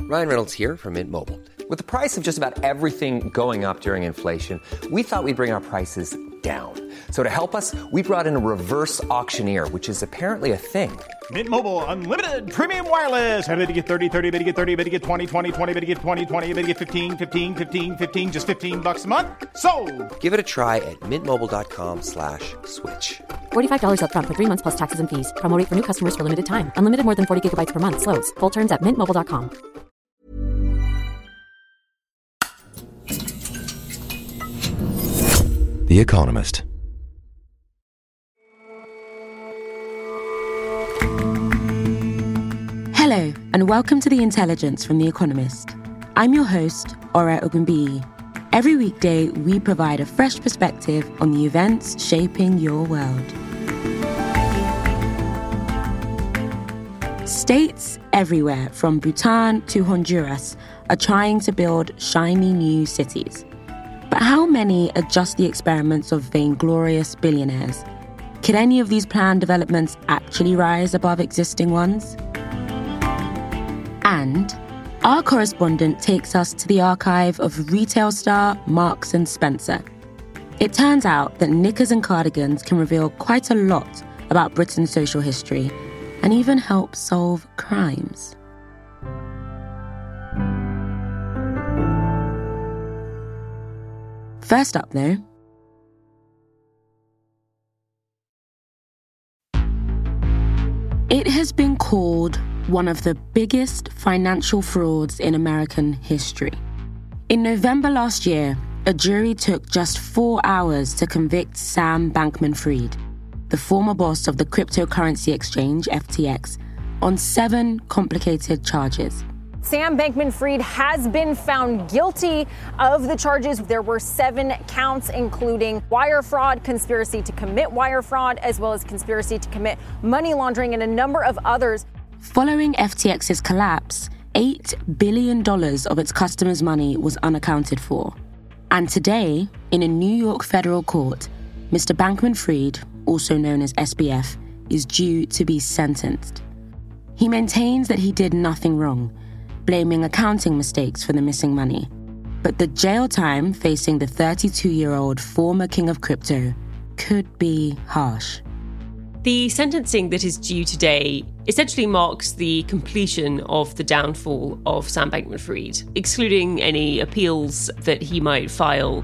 Ryan Reynolds here from Mint Mobile. With the price of just about everything going up during inflation, we thought we'd bring our prices down. So to help us, we brought in a reverse auctioneer, which is apparently a thing. Mint Mobile Unlimited Premium Wireless. How to get 30, 30, bit to get 30, bit to get 20, 20, 20, bit to get 20, 20, bit to get 15, 15, 15, 15, just $15 a month? Sold! Give it a try at mintmobile.com/switch. $45 up front for 3 months plus taxes and fees. Promo rate for new customers for limited time. Unlimited more than 40 gigabytes per month. Slows full terms at mintmobile.com. The Economist. Hello, and welcome to The Intelligence from The Economist. I'm your host, Ora Ogunbiyi. Every weekday, we provide a fresh perspective on the events shaping your world. States everywhere, from Bhutan to Honduras, are trying to build shiny new cities. But how many are just the experiments of vainglorious billionaires? Could any of these planned developments actually rise above existing ones? And our correspondent takes us to the archive of retail star Marks and Spencer. It turns out that knickers and cardigans can reveal quite a lot about Britain's social history and even help solve crimes. First up, though, it has been called one of the biggest financial frauds in American history. In November last year, a jury took just 4 hours to convict Sam Bankman-Fried, the former boss of the cryptocurrency exchange FTX, on 7 complicated charges. Sam Bankman-Fried has been found guilty of the charges. There were 7 counts, including wire fraud, conspiracy to commit wire fraud, as well as conspiracy to commit money laundering and a number of others. Following FTX's collapse, $8 billion of its customers' money was unaccounted for. And today, in a New York federal court, Mr. Bankman-Fried, also known as SBF, is due to be sentenced. He maintains that he did nothing wrong, blaming accounting mistakes for the missing money. But the jail time facing the 32-year-old former king of crypto could be harsh. The sentencing that is due today essentially marks the completion of the downfall of Sam Bankman-Fried, excluding any appeals that he might file.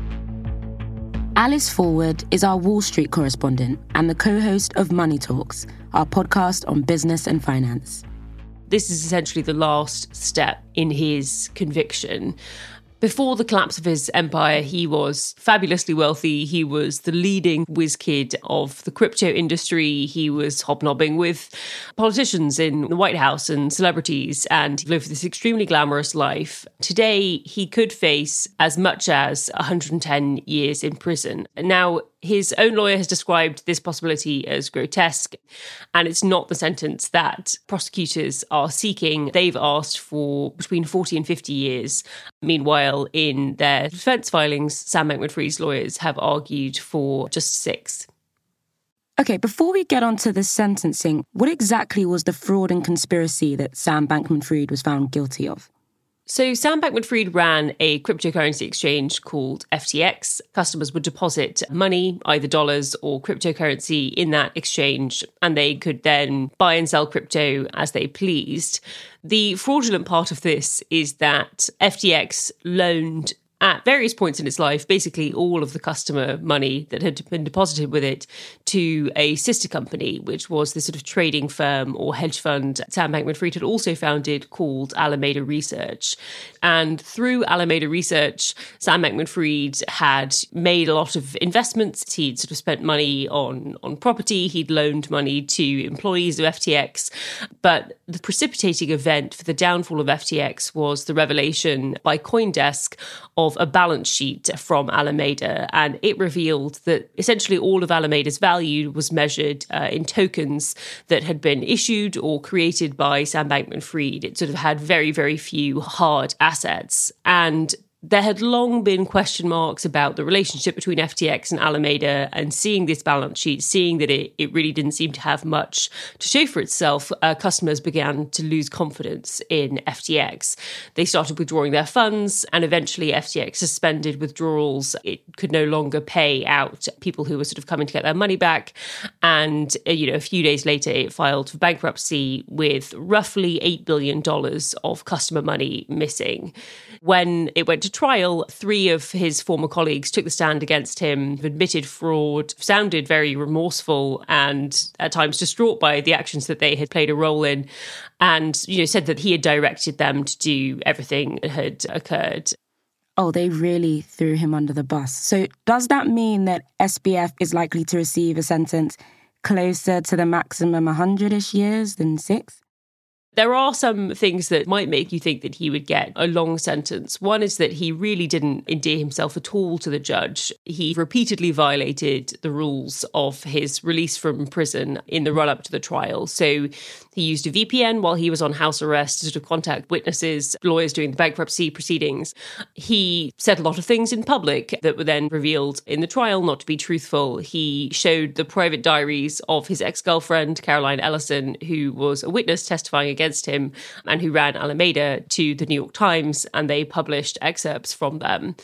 Alice Forward is our Wall Street correspondent and the co-host of Money Talks, our podcast on business and finance. This is essentially the last step in his conviction. Before the collapse of his empire, he was fabulously wealthy. He was the leading whiz kid of the crypto industry. He was hobnobbing with politicians in the White House and celebrities, and he lived this extremely glamorous life. Today, he could face as much as 110 years in prison. Now, his own lawyer has described this possibility as grotesque, and it's not the sentence that prosecutors are seeking. They've asked for between 40 and 50 years. Meanwhile, in their defense filings, Sam Bankman-Fried's lawyers have argued for just 6. Okay, before we get on to the sentencing, what exactly was the fraud and conspiracy that Sam Bankman-Fried was found guilty of? So Sam Bankman-Fried ran a cryptocurrency exchange called FTX. Customers would deposit money, either dollars or cryptocurrency, in that exchange, and they could then buy and sell crypto as they pleased. The fraudulent part of this is that FTX loaned, at various points in its life, basically all of the customer money that had been deposited with it to a sister company, which was the sort of trading firm or hedge fund Sam Bankman-Fried had also founded called Alameda Research. And through Alameda Research, Sam Bankman-Fried had made a lot of investments. He'd sort of spent money on property. He'd loaned money to employees of FTX. But the precipitating event for the downfall of FTX was the revelation by CoinDesk of a balance sheet from Alameda, and it revealed that essentially all of Alameda's value was measured in tokens that had been issued or created by Sam Bankman-Fried. It sort of had very, very few hard assets. And There had long been question marks about the relationship between FTX and Alameda, and seeing this balance sheet, seeing that it really didn't seem to have much to show for itself, customers began to lose confidence in FTX. They started withdrawing their funds, and eventually FTX suspended withdrawals. It could no longer pay out people who were sort of coming to get their money back. And, a few days later, it filed for bankruptcy with roughly $8 billion of customer money missing. When it went to trial, 3 of his former colleagues took the stand against him, admitted fraud, sounded very remorseful and at times distraught by the actions that they had played a role in, and said that he had directed them to do everything that had occurred. Oh, they really threw him under the bus. So does that mean that SBF is likely to receive a sentence closer to the maximum 100-ish years than 6? There are some things that might make you think that he would get a long sentence. One is that he really didn't endear himself at all to the judge. He repeatedly violated the rules of his release from prison in the run-up to the trial. So he used a VPN while he was on house arrest to sort of contact witnesses, lawyers doing the bankruptcy proceedings. He said a lot of things in public that were then revealed in the trial not to be truthful. He showed the private diaries of his ex-girlfriend, Caroline Ellison, who was a witness testifying against him and who ran Alameda, to the New York Times, and they published excerpts from them.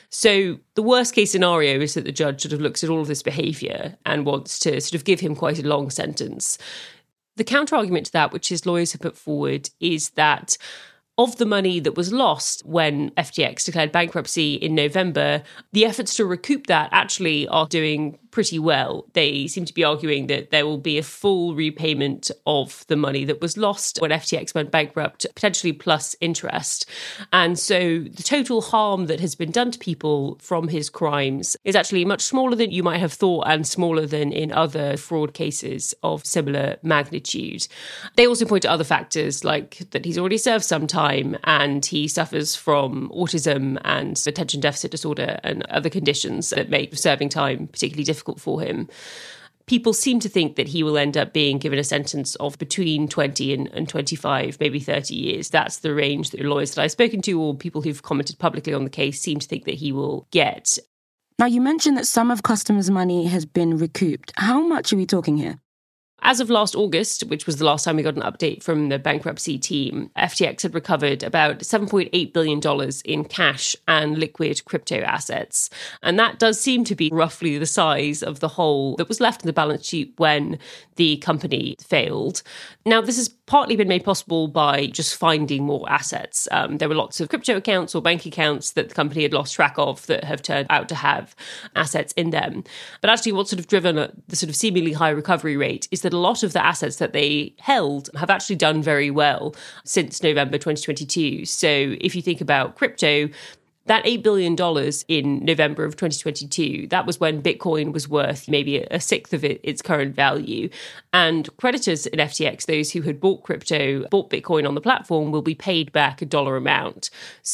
So the worst case scenario is that the judge sort of looks at all of this behaviour and wants to sort of give him quite a long sentence. The counter-argument to that, which his lawyers have put forward, is that of the money that was lost when FTX declared bankruptcy in November, the efforts to recoup that actually are doing pretty well. They seem to be arguing that there will be a full repayment of the money that was lost when FTX went bankrupt, potentially plus interest. And so the total harm that has been done to people from his crimes is actually much smaller than you might have thought, and smaller than in other fraud cases of similar magnitude. They also point to other factors, like that he's already served some time and he suffers from autism and attention deficit disorder and other conditions that make serving time particularly difficult for him. People seem to think that he will end up being given a sentence of between 20 and 25, maybe 30 years. That's the range that lawyers that I've spoken to or people who've commented publicly on the case seem to think that he will get. Now, you mentioned that some of customers' money has been recouped. How much are we talking here? As of last August, which was the last time we got an update from the bankruptcy team, FTX had recovered about $7.8 billion in cash and liquid crypto assets. And that does seem to be roughly the size of the hole that was left in the balance sheet when the company failed. Now, this has partly been made possible by just finding more assets. There were lots of crypto accounts or bank accounts that the company had lost track of that have turned out to have assets in them. But actually what's sort of driven the sort of seemingly high recovery rate is that a lot of the assets that they held have actually done very well since November 2022. So if you think about crypto, that $8 billion in November of 2022, that was when Bitcoin was worth maybe a sixth of its current value. And creditors in FTX, those who had bought Bitcoin on the platform, will be paid back a dollar amount.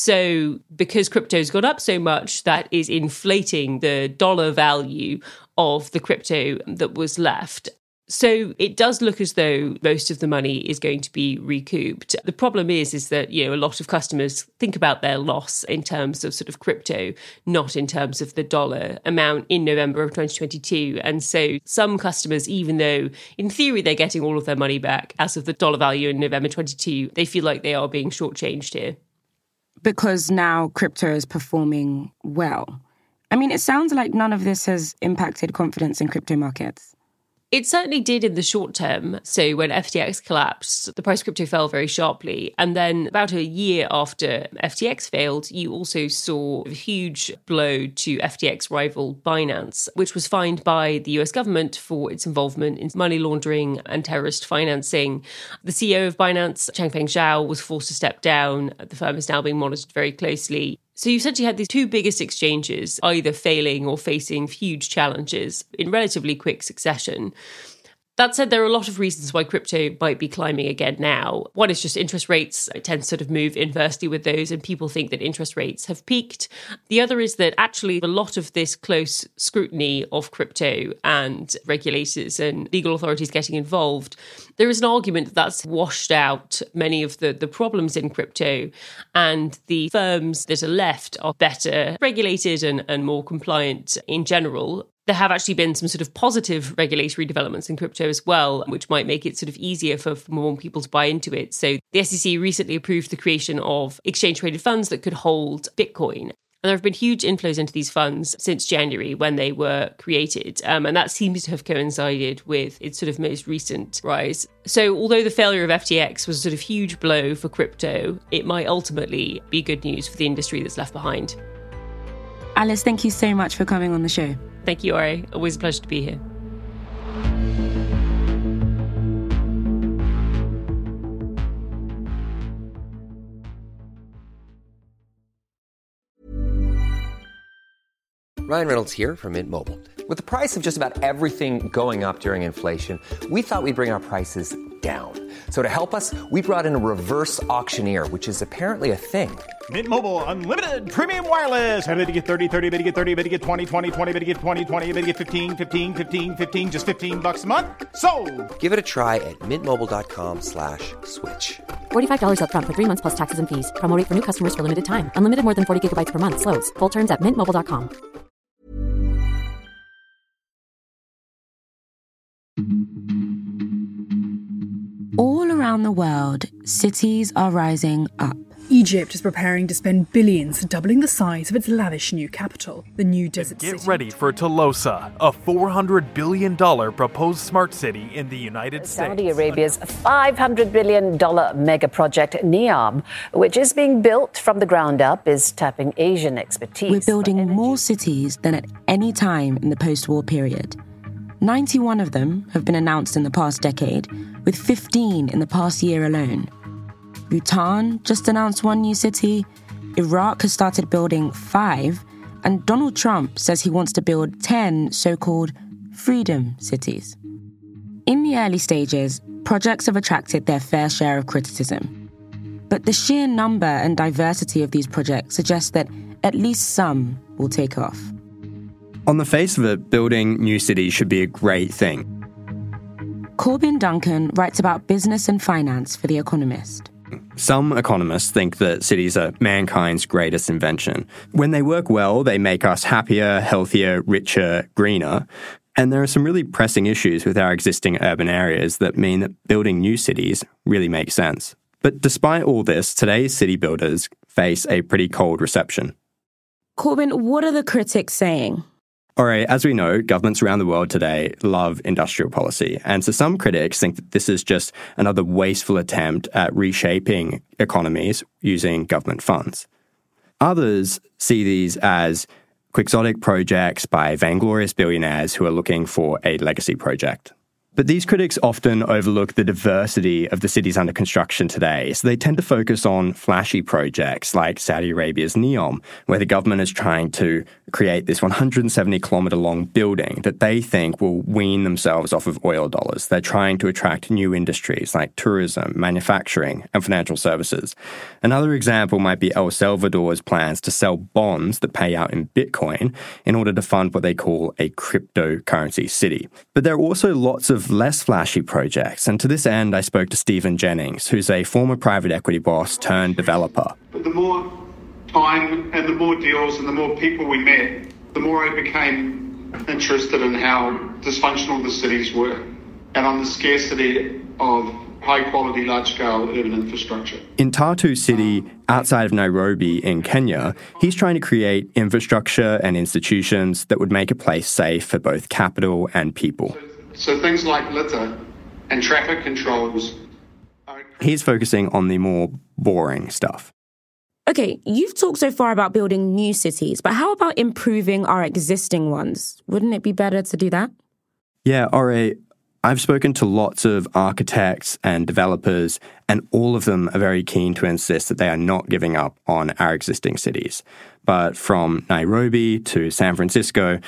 So because crypto's gone up so much, that is inflating the dollar value of the crypto that was left. So it does look as though most of the money is going to be recouped. The problem is that, a lot of customers think about their loss in terms of sort of crypto, not in terms of the dollar amount in November of 2022. And so some customers, even though in theory they're getting all of their money back as of the dollar value in November 22, they feel like they are being shortchanged here. Because now crypto is performing well. I mean, it sounds like none of this has impacted confidence in crypto markets. It certainly did in the short term. So when FTX collapsed, the price of crypto fell very sharply. And then about a year after FTX failed, you also saw a huge blow to FTX rival Binance, which was fined by the US government for its involvement in money laundering and terrorist financing. The CEO of Binance, Changpeng Zhao, was forced to step down. The firm is now being monitored very closely. So you essentially had these two biggest exchanges either failing or facing huge challenges in relatively quick succession. That said, there are a lot of reasons why crypto might be climbing again now. One is just interest rates. It tends to sort of move inversely with those, and people think that interest rates have peaked. The other is that actually a lot of this close scrutiny of crypto and regulators and legal authorities getting involved, there is an argument that that's washed out many of the problems in crypto, and the firms that are left are better regulated and more compliant in general. There have actually been some sort of positive regulatory developments in crypto as well, which might make it sort of easier for more people to buy into it. So the SEC recently approved the creation of exchange-traded funds that could hold Bitcoin. And there have been huge inflows into these funds since January when they were created. And that seems to have coincided with its sort of most recent rise. So although the failure of FTX was a sort of huge blow for crypto, it might ultimately be good news for the industry that's left behind. Alice, thank you so much for coming on the show. Thank you, Ori. Always a pleasure to be here. Ryan Reynolds here from Mint Mobile. With the price of just about everything going up during inflation, we thought we'd bring our prices down. So to help us, we brought in a reverse auctioneer, which is apparently a thing. Mint Mobile Unlimited Premium Wireless. How to get 30, 30, bit to get 30, bit to get 20, 20, 20, bit to get 20, 20, bit to get 15, 15, 15, 15, just $15 a month? Sold! Give it a try at mintmobile.com/switch. $45 up front for 3 months plus taxes and fees. Promo rate for new customers for limited time. Unlimited more than 40 gigabytes per month. Slows full terms at mintmobile.com. All around the world, cities are rising up. Egypt is preparing to spend billions doubling the size of its lavish new capital, the new desert city. Get ready for Tolosa, a $400 billion proposed smart city in the United States. Saudi Arabia's $500 billion mega project NEOM, which is being built from the ground up, is tapping Asian expertise. We're building more cities than at any time in the post-war period. 91 of them have been announced in the past decade, with 15 in the past year alone. Bhutan just announced one new city, Iraq has started building 5, and Donald Trump says he wants to build 10 so-called freedom cities. In the early stages, projects have attracted their fair share of criticism. But the sheer number and diversity of these projects suggests that at least some will take off. On the face of it, building new cities should be a great thing. Corbin Duncan writes about business and finance for The Economist. Some economists think that cities are mankind's greatest invention. When they work well, they make us happier, healthier, richer, greener. And there are some really pressing issues with our existing urban areas that mean that building new cities really makes sense. But despite all this, today's city builders face a pretty cold reception. Corbin, what are the critics saying? All right, as we know, governments around the world today love industrial policy. And so some critics think that this is just another wasteful attempt at reshaping economies using government funds. Others see these as quixotic projects by vainglorious billionaires who are looking for a legacy project. But these critics often overlook the diversity of the cities under construction today, so they tend to focus on flashy projects like Saudi Arabia's NEOM, where the government is trying to create this 170-kilometre-long building that they think will wean themselves off of oil dollars. They're trying to attract new industries like tourism, manufacturing, and financial services. Another example might be El Salvador's plans to sell bonds that pay out in Bitcoin in order to fund what they call a cryptocurrency city. But there are also lots of less flashy projects, and to this end, I spoke to Stephen Jennings, who's a former private equity boss turned developer. But the more time and the more deals and the more people we met, the more I became interested in how dysfunctional the cities were and on the scarcity of high-quality, large-scale urban infrastructure. In Tartu City, outside of Nairobi in Kenya, he's trying to create infrastructure and institutions that would make a place safe for both capital and people. So things like litter and traffic controls. He's focusing on the more boring stuff. Okay, you've talked so far about building new cities, but how about improving our existing ones? Wouldn't it be better to do that? Yeah, Ore, I've spoken to lots of architects and developers, and all of them are very keen to insist that they are not giving up on our existing cities. But from Nairobi to San Francisco,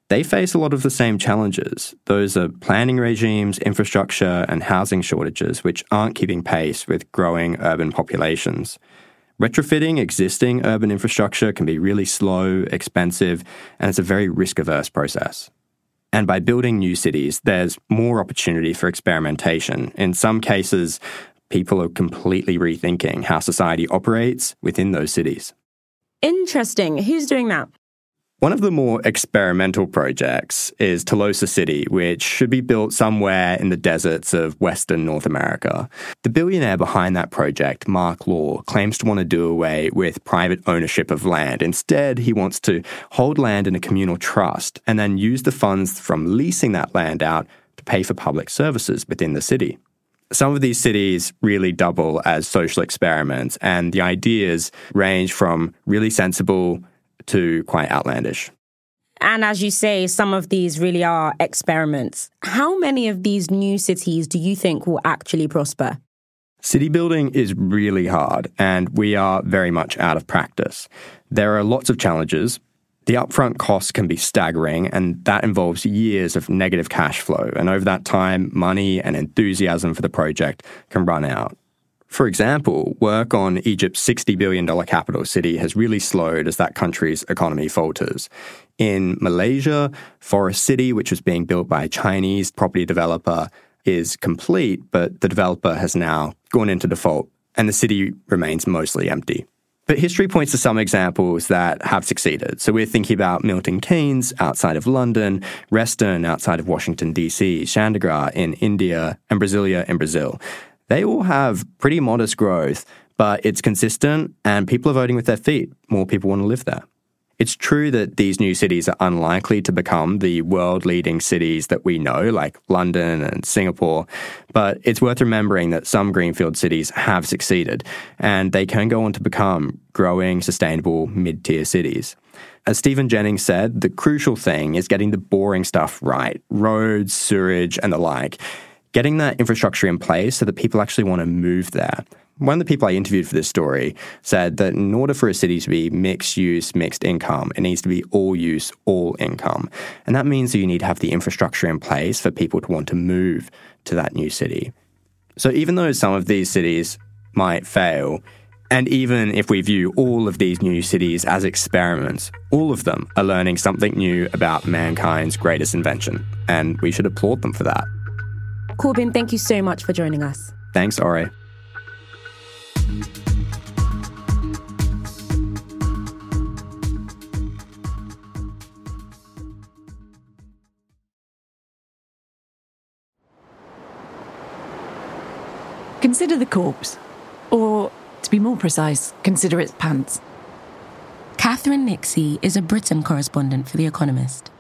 they face a lot of the same challenges. Those are planning regimes, infrastructure, and housing shortages, which aren't keeping pace with growing urban populations. Retrofitting existing urban infrastructure can be really slow, expensive, and it's a very risk-averse process. And by building new cities, there's more opportunity for experimentation. In some cases, people are completely rethinking how society operates within those cities. Interesting. Who's doing that? One of the more experimental projects is Tolosa City, which should be built somewhere in the deserts of Western North America. The billionaire behind that project, Mark Law, claims to want to do away with private ownership of land. Instead, he wants to hold land in a communal trust and then use the funds from leasing that land out to pay for public services within the city. Some of these cities really double as social experiments, and the ideas range from really sensible to quite outlandish. And as you say, some of these really are experiments. How many of these new cities do you think will actually prosper? City building is really hard, and we are very much out of practice. There are lots of challenges. The upfront costs can be staggering, and that involves years of negative cash flow. And over that time, money and enthusiasm for the project can run out. For example, work on Egypt's $60 billion capital city has really slowed as that country's economy falters. In Malaysia, Forest City, which was being built by a Chinese property developer, is complete, but the developer has now gone into default, and the city remains mostly empty. But history points to some examples that have succeeded. So we're thinking about Milton Keynes outside of London, Reston outside of Washington, D.C., Chandigarh in India, and Brasilia in Brazil. They all have pretty modest growth, but it's consistent and people are voting with their feet. More people want to live there. It's true that these new cities are unlikely to become the world-leading cities that we know, like London and Singapore, but it's worth remembering that some greenfield cities have succeeded, and they can go on to become growing, sustainable, mid-tier cities. As Stephen Jennings said, the crucial thing is getting the boring stuff right, roads, sewage, and the like. Getting that infrastructure in place so that people actually want to move there. One of the people I interviewed for this story said that in order for a city to be mixed use, mixed income, it needs to be all use, all income. And that means that you need to have the infrastructure in place for people to want to move to that new city. So even though some of these cities might fail, and even if we view all of these new cities as experiments, all of them are learning something new about mankind's greatest invention, and we should applaud them for that. Corbin, thank you so much for joining us. Thanks, Ore. Consider the corpse. Or, to be more precise, consider its pants. Catherine Nixie is a Britain correspondent for The Economist.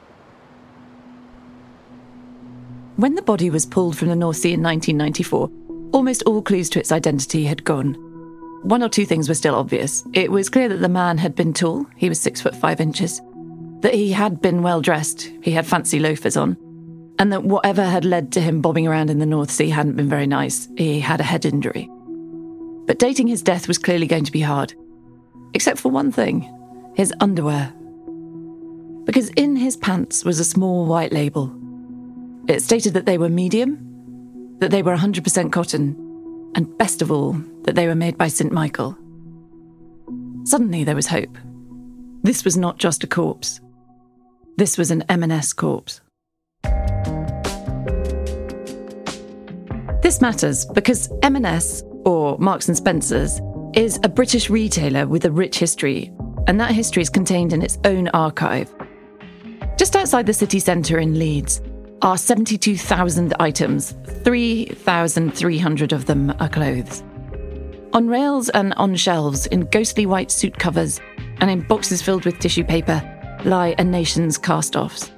When the body was pulled from the North Sea in 1994, almost all clues to its identity had gone. One or two things were still obvious. It was clear that the man had been tall, he was 6'5", that he had been well dressed, he had fancy loafers on, and that whatever had led to him bobbing around in the North Sea hadn't been very nice, he had a head injury. But dating his death was clearly going to be hard. Except for one thing, his underwear. Because in his pants was a small white label. It stated that they were medium, that they were 100% cotton, and best of all, that they were made by St. Michael. Suddenly there was hope. This was not just a corpse. This was an M&S corpse. This matters because M&S, or Marks & Spencer's, is a British retailer with a rich history, and that history is contained in its own archive. Just outside the city centre in Leeds are 72,000 items, 3,300 of them are clothes. On rails and on shelves, in ghostly white suit covers, and in boxes filled with tissue paper, lie a nation's cast-offs.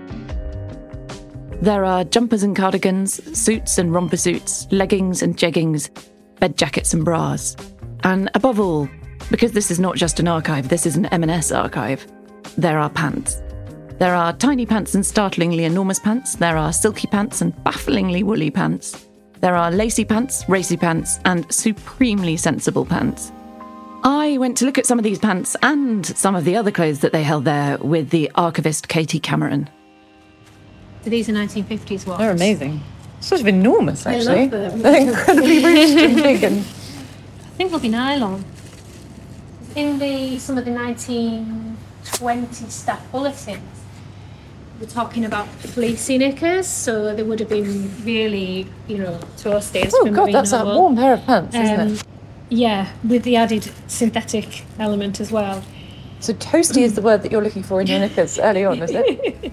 There are jumpers and cardigans, suits and romper suits, leggings and jeggings, bed jackets and bras. And above all, because this is not just an archive, this is an M&S archive, there are pants. There are tiny pants and startlingly enormous pants. There are silky pants and bafflingly woolly pants. There are lacy pants, racy pants, and supremely sensible pants. I went to look at some of these pants and some of the other clothes that they held there with the archivist Katie Cameron. These are 1950s watches. They're amazing. Sort of enormous, actually. I love them. They're incredibly rich and big. And I think they'll be nylon. In some of the 1920 staff bulletins, we're talking about fleecy knickers, so they would have been really, toasty. Oh, God, that's a warm pair of pants, isn't it? Yeah, with the added synthetic element as well. So toasty is the word that you're looking for in your knickers early on, is it?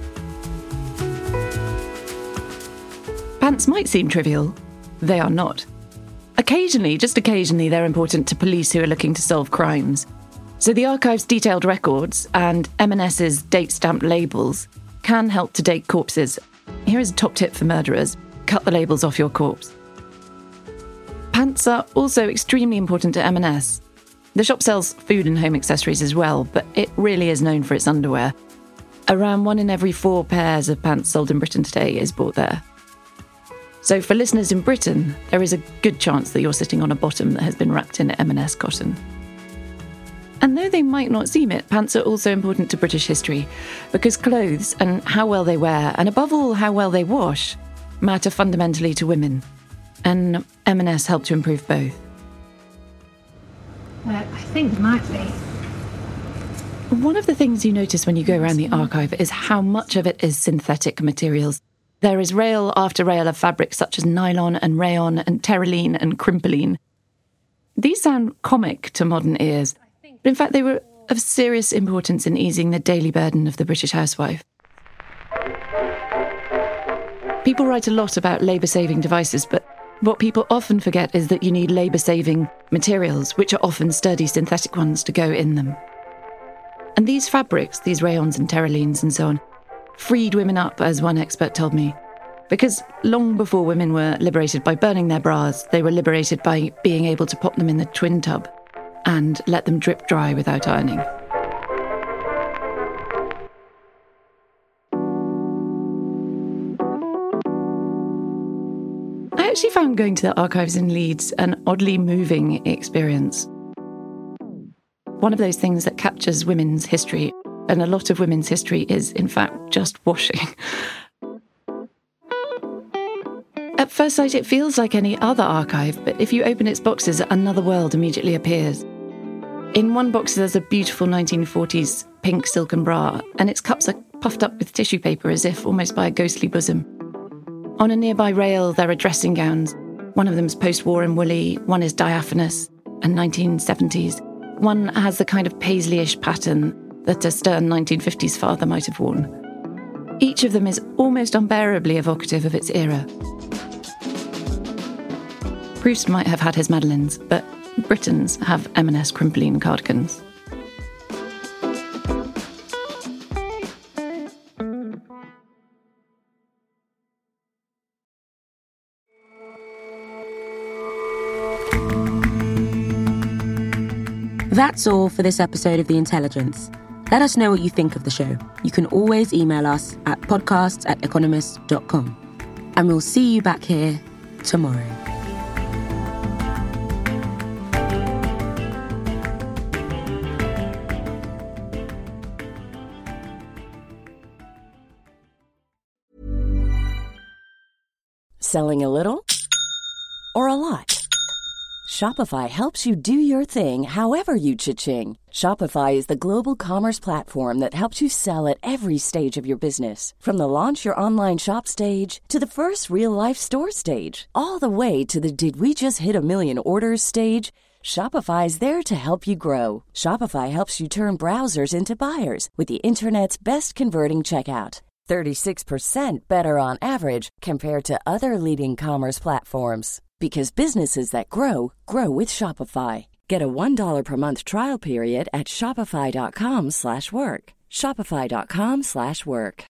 Pants might seem trivial. They are not. Occasionally, just occasionally, they're important to police who are looking to solve crimes. So the archive's detailed records and M&S's date-stamped labels can help to date corpses. Here is a top tip for murderers. Cut the labels off your corpse. Pants are also extremely important to M&S. The shop sells food and home accessories as well, but it really is known for its underwear. Around 1 in every 4 pairs of pants sold in Britain today is bought there. So for listeners in Britain, there is a good chance that you're sitting on a bottom that has been wrapped in M&S cotton. And though they might not seem it, pants are also important to British history, because clothes and how well they wear, and above all how well they wash, matter fundamentally to women. And M&S helped to improve both. I think there might be. One of the things you notice when you go around the archive is how much of it is synthetic materials. There is rail after rail of fabrics such as nylon and rayon and terylene and crimpolene. These sound comic to modern ears, but in fact they were of serious importance in easing the daily burden of the British housewife. People write a lot about labour-saving devices, but what people often forget is that you need labour-saving materials, which are often sturdy synthetic ones, to go in them. And these fabrics, these rayons and terylenes and so on, freed women up, as one expert told me. Because long before women were liberated by burning their bras, they were liberated by being able to pop them in the twin tub and let them drip dry without ironing. I actually found going to the archives in Leeds an oddly moving experience. One of those things that captures women's history, and a lot of women's history is, in fact, just washing. At first sight, it feels like any other archive, but if you open its boxes, another world immediately appears. In one box, there's a beautiful 1940s pink silken bra, and its cups are puffed up with tissue paper as if almost by a ghostly bosom. On a nearby rail, there are dressing gowns. One of them's post-war and woolly, one is diaphanous and 1970s. One has the kind of paisley-ish pattern that a stern 1950s father might have worn. Each of them is almost unbearably evocative of its era. Proust might have had his Madeleines, but Britons have M&S crimpolene cardigans. That's all for this episode of The Intelligence. Let us know what you think of the show. You can always email us at podcasts@economist.com. And we'll see you back here tomorrow. Selling a little or a lot? Shopify helps you do your thing however you cha-ching. Shopify is the global commerce platform that helps you sell at every stage of your business. From the launch your online shop stage to the first real-life store stage, all the way to the did we just hit a million orders stage. Shopify is there to help you grow. Shopify helps you turn browsers into buyers with the internet's best converting checkout. 36% better on average compared to other leading commerce platforms. Because businesses that grow, grow with Shopify. Get a $1 per month trial period at shopify.com/work. Shopify.com/work.